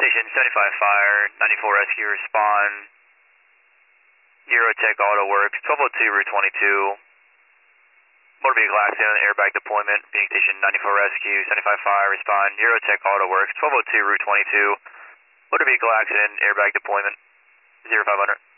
Station 75 Fire, 94 Rescue, respond. Eurotech Auto Works, 1202 Route 22. Motor vehicle accident, airbag deployment. Phoenix Station 94 Rescue, 75 Fire, respond. Eurotech Auto Works, 1202 Route 22. Motor vehicle accident, airbag deployment. 0500.